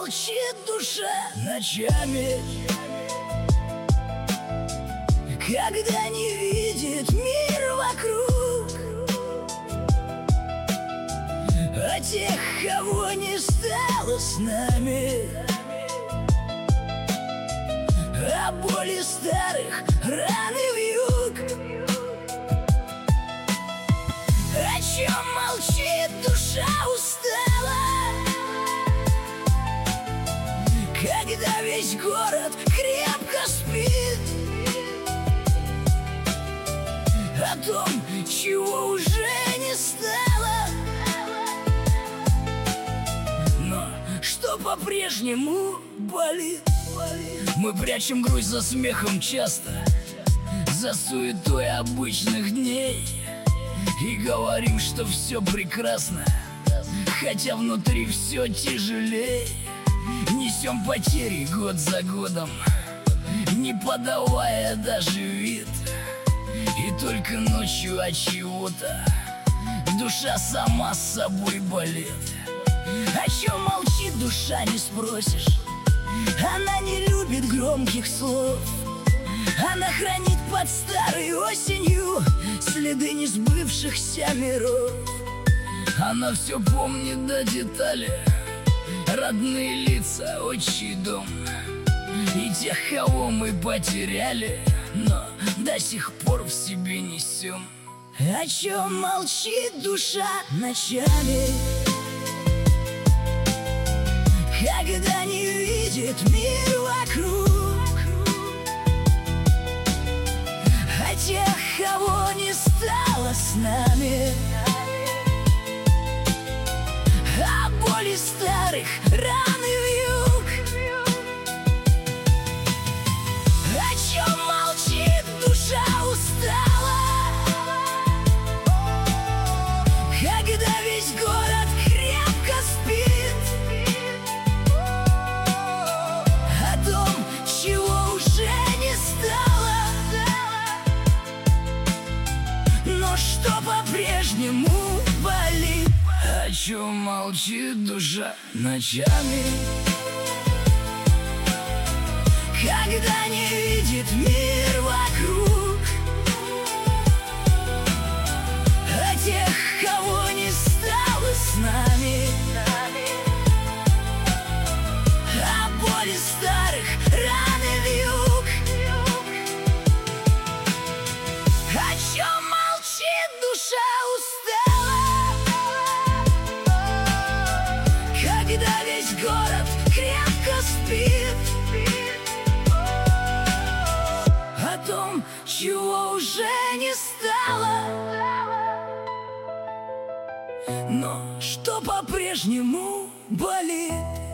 молчит душа ночами, когда не видит мир вокруг, а тех, кого не стало с нами, о боли старых, раны вьюг. О чем молчит душа устала, когда весь город крепко спит, о том, чего уже не стало, но что по-прежнему болит. Мы прячем грусть за смехом часто, за суетой обычных дней, и говорим, что все прекрасно, хотя внутри все тяжелее. Несем потери год за годом, не подавая даже вид, и только ночью от чего-то душа сама с собой болит. О чем молчит душа, не спросишь. Она не любит громких слов, она хранит под старой осенью следы несбывшихся миров. Она все помнит до детали, родные лица, отчий дом, и тех, кого мы потеряли, но до сих пор в себе несем. О чем молчит душа ночами, когда не видит мир вокруг, о тех, кого не стало с нами, о боли старых, раны вьюг. О чем молчит душа устала, когда весь город крепко спит, о том, чего уже не стало, но что по-прежнему болит. О чем молчит душа ночами, когда не видит мир вокруг, о тех, кого не стало с нами, о боли старых, раны вьюг. О чем молчит душа устала, когда весь город крепко спит, о том, чего уже не стало, но что по-прежнему болит.